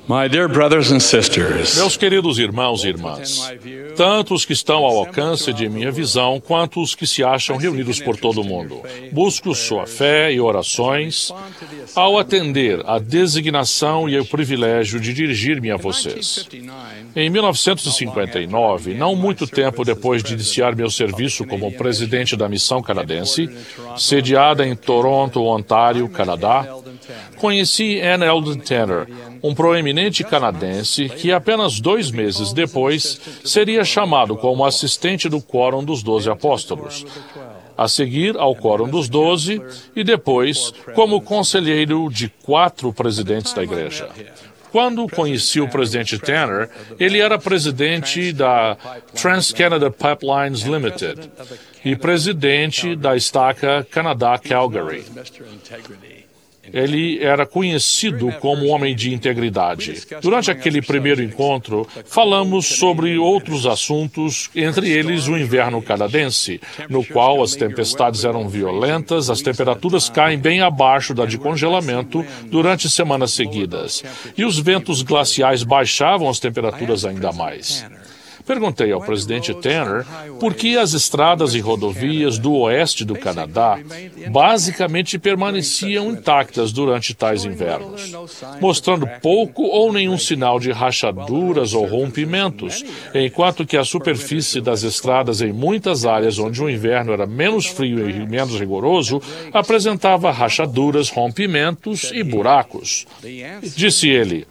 My dear brothers and sisters, Meus queridos irmãos e irmãs, tanto os que estão ao alcance de minha visão, quanto os que se acham reunidos por todo o mundo, busco sua fé e orações ao atender à designação e o privilégio de dirigir-me a vocês. Em 1959, não muito tempo depois de iniciar meu serviço como presidente da missão canadense, sediada em Toronto, Ontário, Canadá, conheci Ann Eldon Tanner, um proeminente canadense que apenas 2 meses depois seria chamado como assistente do Quórum dos 12 Apóstolos, a seguir ao Quórum dos 12 e depois como conselheiro de 4 presidentes da igreja. Quando conheci o presidente Tanner, ele era presidente da Trans-Canada Pipelines Limited e presidente da estaca Canadá-Calgary. Ele era conhecido como um homem de integridade. Durante aquele primeiro encontro, falamos sobre outros assuntos, entre eles o inverno canadense, no qual as tempestades eram violentas, as temperaturas caem bem abaixo da de congelamento durante semanas seguidas, e os ventos glaciais baixavam as temperaturas ainda mais. Perguntei ao presidente Tanner por que as estradas e rodovias do oeste do Canadá basicamente permaneciam intactas durante tais invernos, mostrando pouco ou nenhum sinal de rachaduras ou rompimentos, enquanto que a superfície das estradas em muitas áreas onde o inverno era menos frio e menos rigoroso apresentava rachaduras, rompimentos e buracos. Disse ele: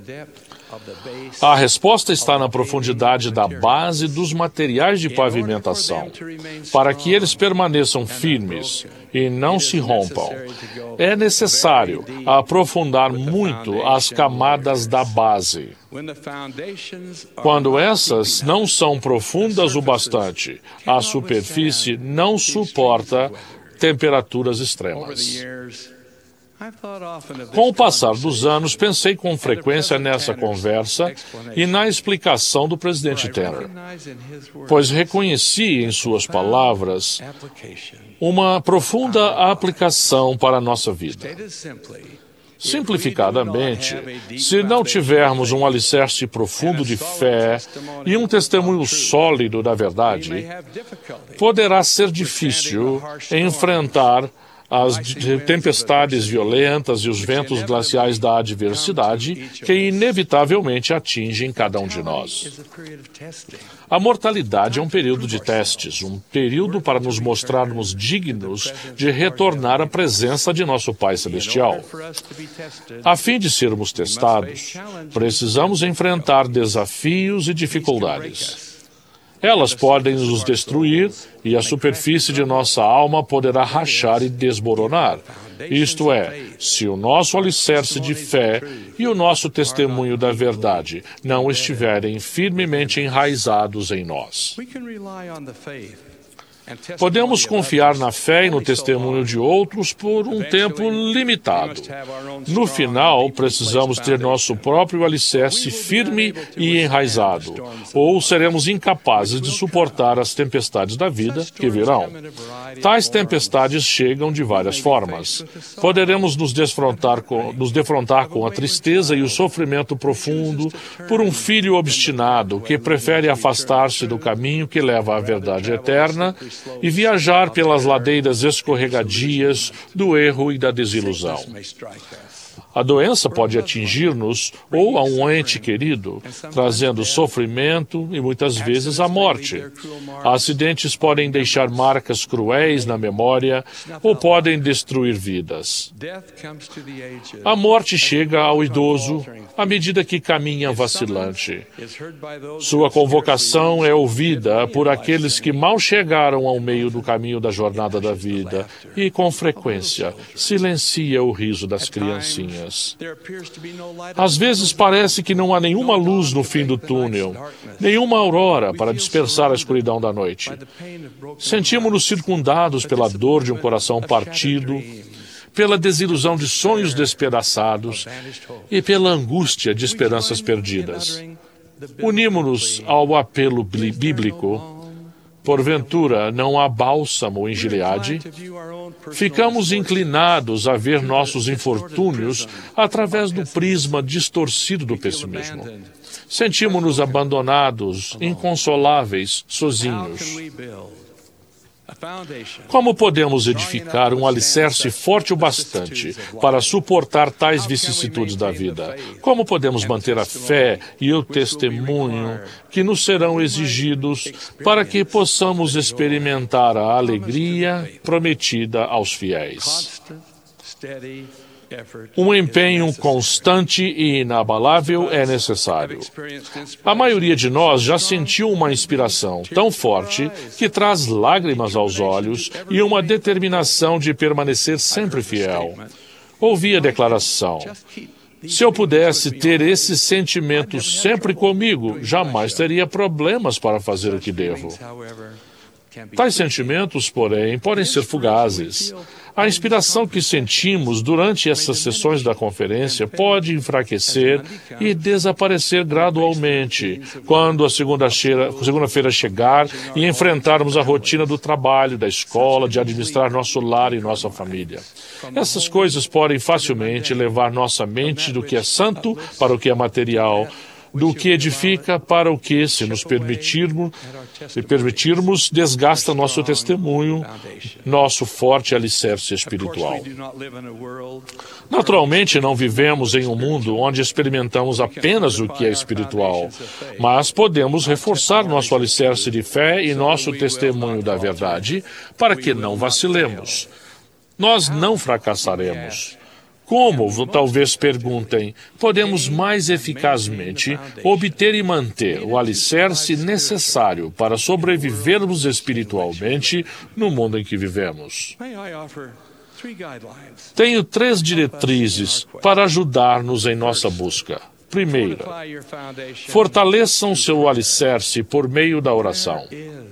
a resposta está na profundidade da base dos materiais de pavimentação, para que eles permaneçam firmes e não se rompam. É necessário aprofundar muito as camadas da base. Quando essas não são profundas o bastante, a superfície não suporta temperaturas extremas. Com o passar dos anos, pensei com frequência nessa conversa e na explicação do presidente Tanner, pois reconheci em suas palavras uma profunda aplicação para a nossa vida. Simplificadamente, se não tivermos um alicerce profundo de fé e um testemunho sólido da verdade, poderá ser difícil enfrentar as tempestades violentas e os ventos glaciais da adversidade que inevitavelmente atingem cada um de nós. A mortalidade é um período de testes, um período para nos mostrarmos dignos de retornar à presença de nosso Pai Celestial. A fim de sermos testados, precisamos enfrentar desafios e dificuldades. Elas podem nos destruir e a superfície de nossa alma poderá rachar e desmoronar. Isto é, se o nosso alicerce de fé e o nosso testemunho da verdade não estiverem firmemente enraizados em nós. Podemos confiar na fé e no testemunho de outros por um tempo limitado. No final, precisamos ter nosso próprio alicerce firme e enraizado, ou seremos incapazes de suportar as tempestades da vida que virão. Tais tempestades chegam de várias formas. Poderemos nos defrontar com a tristeza e o sofrimento profundo por um filho obstinado que prefere afastar-se do caminho que leva à verdade eterna e viajar pelas ladeiras escorregadias do erro e da desilusão. A doença pode atingir-nos ou a um ente querido, trazendo sofrimento e muitas vezes a morte. Acidentes podem deixar marcas cruéis na memória ou podem destruir vidas. A morte chega ao idoso à medida que caminha vacilante. Sua convocação é ouvida por aqueles que mal chegaram ao meio do caminho da jornada da vida e, com frequência, silencia o riso das criancinhas. Às vezes parece que não há nenhuma luz no fim do túnel, nenhuma aurora para dispersar a escuridão da noite. Sentimos-nos circundados pela dor de um coração partido, pela desilusão de sonhos despedaçados e pela angústia de esperanças perdidas. Unimos-nos ao apelo bíblico, Porventura, não há bálsamo em Gileade? Ficamos inclinados a ver nossos infortúnios através do prisma distorcido do pessimismo. Sentimos-nos abandonados, inconsoláveis, sozinhos. Como podemos edificar um alicerce forte o bastante para suportar tais vicissitudes da vida? Como podemos manter a fé e o testemunho que nos serão exigidos para que possamos experimentar a alegria prometida aos fiéis? Um empenho constante e inabalável é necessário. A maioria de nós já sentiu uma inspiração tão forte que traz lágrimas aos olhos e uma determinação de permanecer sempre fiel. Ouvi a declaração: se eu pudesse ter esse sentimento sempre comigo, jamais teria problemas para fazer o que devo. Tais sentimentos, porém, podem ser fugazes. A inspiração que sentimos durante essas sessões da conferência pode enfraquecer e desaparecer gradualmente quando a segunda-feira chegar e enfrentarmos a rotina do trabalho, da escola, de administrar nosso lar e nossa família. Essas coisas podem facilmente levar nossa mente do que é santo para o que é material, do que edifica para o que, se nos permitirmos, desgasta nosso testemunho, nosso forte alicerce espiritual. Naturalmente, não vivemos em um mundo onde experimentamos apenas o que é espiritual, mas podemos reforçar nosso alicerce de fé e nosso testemunho da verdade para que não vacilemos. Nós não fracassaremos. Como, talvez perguntem, podemos mais eficazmente obter e manter o alicerce necessário para sobrevivermos espiritualmente no mundo em que vivemos? Tenho 3 diretrizes para ajudar-nos em nossa busca. Primeira, fortaleçam seu alicerce por meio da oração.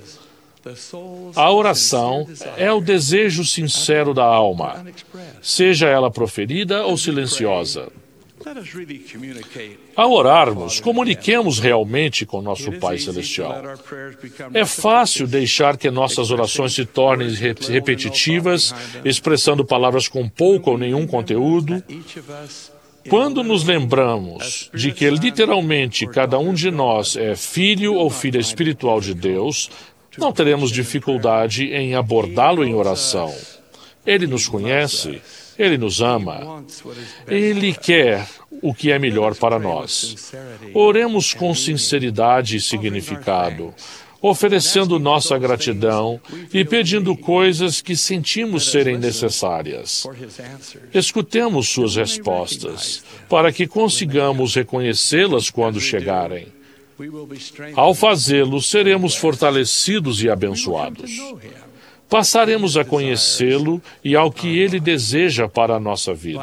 A oração é o desejo sincero da alma, seja ela proferida ou silenciosa. Ao orarmos, comuniquemos realmente com nosso Pai Celestial. É fácil deixar que nossas orações se tornem repetitivas, expressando palavras com pouco ou nenhum conteúdo. Quando nos lembramos de que literalmente cada um de nós é filho ou filha espiritual de Deus, não teremos dificuldade em abordá-lo em oração. Ele nos conhece, Ele nos ama, Ele quer o que é melhor para nós. Oremos com sinceridade e significado, oferecendo nossa gratidão e pedindo coisas que sentimos serem necessárias. Escutemos suas respostas, para que consigamos reconhecê-las quando chegarem. Ao fazê-lo, seremos fortalecidos e abençoados. Passaremos a conhecê-lo e ao que ele deseja para a nossa vida.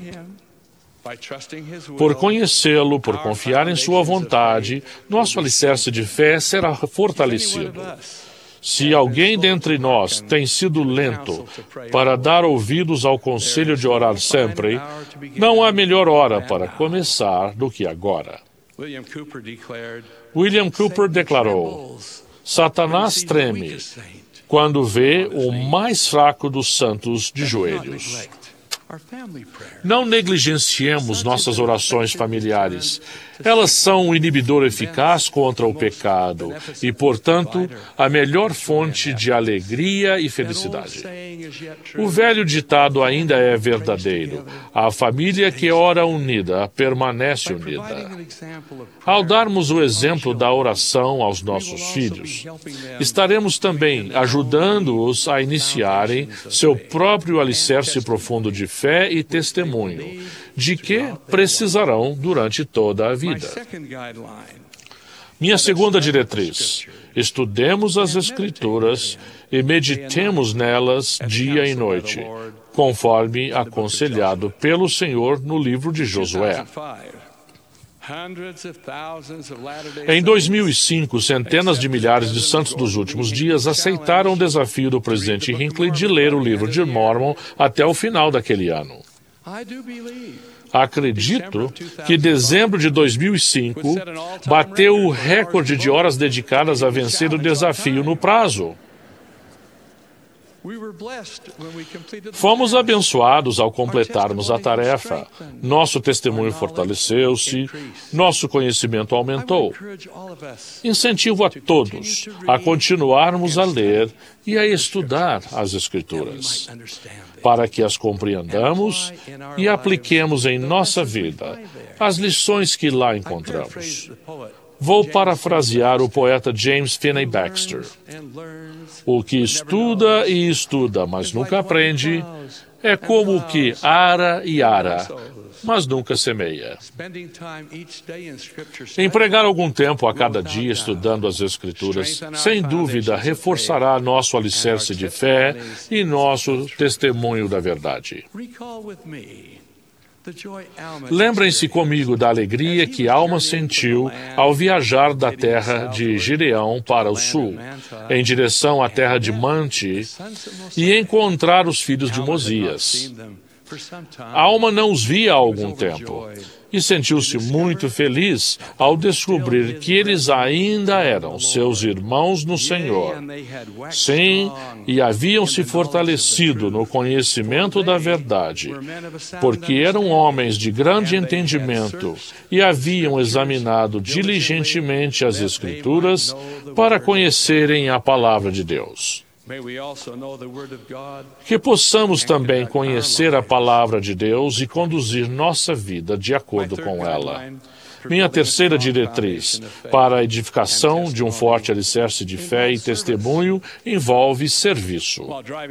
Por conhecê-lo, por confiar em sua vontade, nosso alicerce de fé será fortalecido. Se alguém dentre nós tem sido lento para dar ouvidos ao conselho de orar sempre, não há melhor hora para começar do que agora. William Cooper declarou: Satanás treme quando vê o mais fraco dos santos de joelhos. Não negligenciemos nossas orações familiares. Elas são um inibidor eficaz contra o pecado e, portanto, a melhor fonte de alegria e felicidade. O velho ditado ainda é verdadeiro: a família que ora unida permanece unida. Ao darmos o exemplo da oração aos nossos filhos, estaremos também ajudando-os a iniciarem seu próprio alicerce profundo de fé e testemunho, de que precisarão durante toda a vida. Minha segunda diretriz: estudemos as Escrituras e meditemos nelas dia e noite, conforme aconselhado pelo Senhor no livro de Josué. Em 2005, centenas de milhares de santos dos últimos dias aceitaram o desafio do presidente Hinckley de ler o livro de Mormon até o final daquele ano. Acredito que dezembro de 2005 bateu o recorde de horas dedicadas a vencer o desafio no prazo. Fomos abençoados ao completarmos a tarefa. Nosso testemunho fortaleceu-se, nosso conhecimento aumentou. Incentivo a todos a continuarmos a ler e a estudar as Escrituras, para que as compreendamos e apliquemos em nossa vida as lições que lá encontramos. Vou parafrasear o poeta James Finney Baxter. O que estuda e estuda, mas nunca aprende, é como o que ara e ara, mas nunca semeia. Empregar algum tempo a cada dia estudando as Escrituras, sem dúvida, reforçará nosso alicerce de fé e nosso testemunho da verdade. Lembrem-se comigo da alegria que Alma sentiu ao viajar da terra de Gideão para o sul, em direção à terra de Manti, e encontrar os filhos de Mosias. Alma não os via há algum tempo, e sentiu-se muito feliz ao descobrir que eles ainda eram seus irmãos no Senhor. Sim, e haviam se fortalecido no conhecimento da verdade, porque eram homens de grande entendimento e haviam examinado diligentemente as Escrituras para conhecerem a palavra de Deus. Que possamos também conhecer a palavra de Deus e conduzir nossa vida de acordo com ela. Minha terceira diretriz para a edificação de um forte alicerce de fé e testemunho envolve serviço.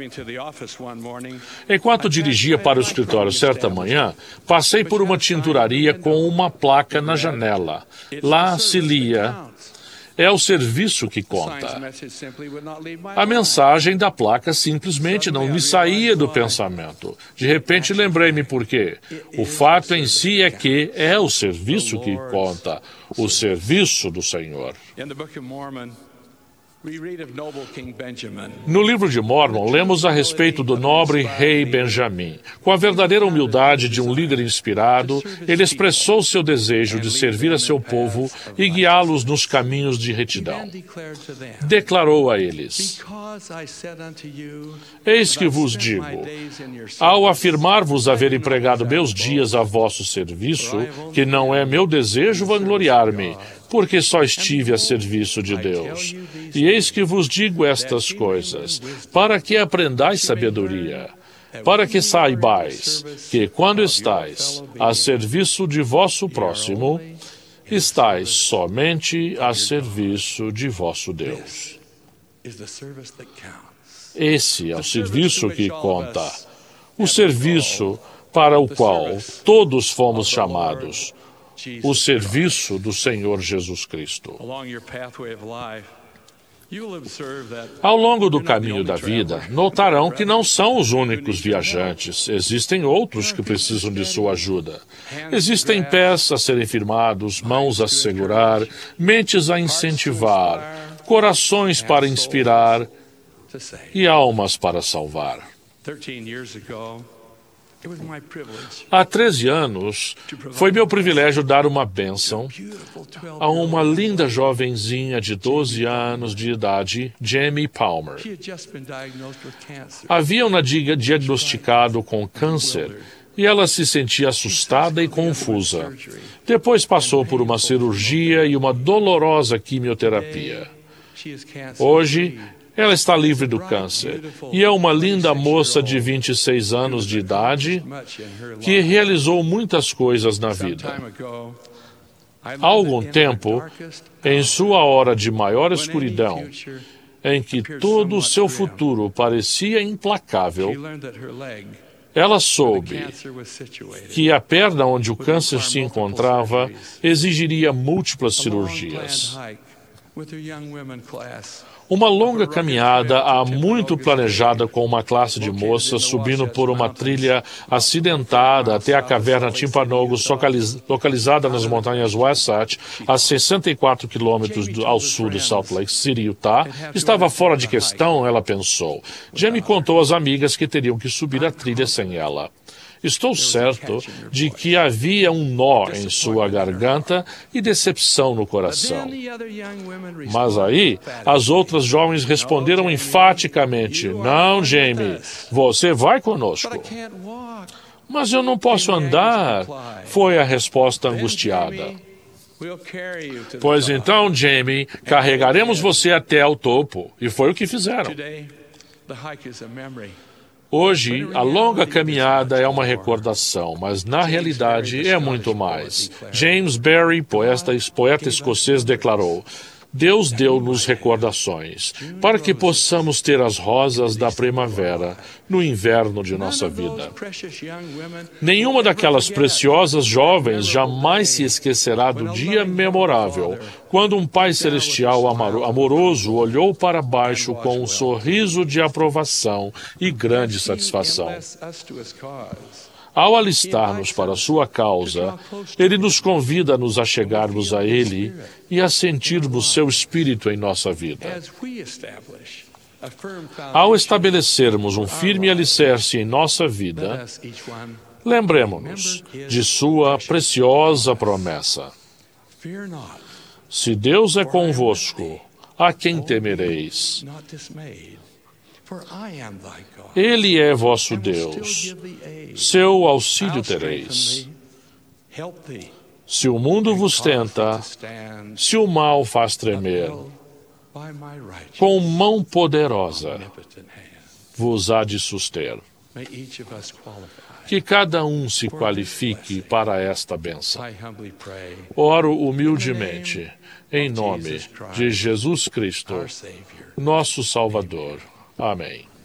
Enquanto dirigia para o escritório certa manhã, passei por uma tinturaria com uma placa na janela. Lá se lia: é o serviço que conta. A mensagem da placa simplesmente não me saía do pensamento. De repente lembrei-me por quê. O fato em si é que é o serviço que conta, o serviço do Senhor. No livro de Mórmon, lemos a respeito do nobre rei Benjamim. Com a verdadeira humildade de um líder inspirado, ele expressou seu desejo de servir a seu povo e guiá-los nos caminhos de retidão. Declarou a eles: eis que vos digo, ao afirmar-vos haver empregado meus dias a vosso serviço, que não é meu desejo vangloriar-me, porque só estive a serviço de Deus. E eis que vos digo estas coisas, para que aprendais sabedoria, para que saibais que, quando estais a serviço de vosso próximo, estais somente a serviço de vosso Deus. Esse é o serviço que conta, o serviço para o qual todos fomos chamados, o serviço do Senhor Jesus Cristo. Ao longo do caminho da vida, notarão que não são os únicos viajantes. Existem outros que precisam de sua ajuda. Existem pés a serem firmados, mãos a segurar, mentes a incentivar, corações para inspirar e almas para salvar. Há 13 anos, foi meu privilégio dar uma bênção a uma linda jovenzinha de 12 anos de idade, Jamie Palmer. Haviam-na diagnosticado com câncer e ela se sentia assustada e confusa. Depois passou por uma cirurgia e uma dolorosa quimioterapia. Hoje, ela está livre do câncer e é uma linda moça de 26 anos de idade que realizou muitas coisas na vida. Há algum tempo, em sua hora de maior escuridão, em que todo o seu futuro parecia implacável, ela soube que a perna onde o câncer se encontrava exigiria múltiplas cirurgias. Uma longa caminhada há muito planejada com uma classe de moças subindo por uma trilha acidentada até a caverna Timpanogos, localizada nas montanhas Wasatch, a 64 quilômetros ao sul de Salt Lake City, Utah, estava fora de questão, ela pensou. Jamie contou às amigas que teriam que subir a trilha sem ela. Estou certo de que havia um nó em sua garganta e decepção no coração. Mas aí, as outras jovens responderam enfaticamente: não, Jamie, você vai conosco. Mas eu não posso andar, foi a resposta angustiada. Pois então, Jamie, carregaremos você até ao topo. E foi o que fizeram. Hoje, a longa caminhada é uma recordação, mas na realidade é muito mais. James Barrie, poeta escocês, declarou: Deus deu-nos recordações para que possamos ter as rosas da primavera no inverno de nossa vida. Nenhuma daquelas preciosas jovens jamais se esquecerá do dia memorável, quando um Pai Celestial amoroso olhou para baixo com um sorriso de aprovação e grande satisfação. Ao alistar-nos para a sua causa, Ele nos convida a nos achegarmos a Ele e a sentirmos seu Espírito em nossa vida. Ao estabelecermos um firme alicerce em nossa vida, lembremos-nos de sua preciosa promessa. Se Deus é convosco, a quem temereis? Ele é vosso Deus. Seu auxílio tereis. Se o mundo vos tenta, se o mal faz tremer, com mão poderosa vos há de suster. Que cada um se qualifique para esta bênção. Oro humildemente, em nome de Jesus Cristo, nosso Salvador. Amém.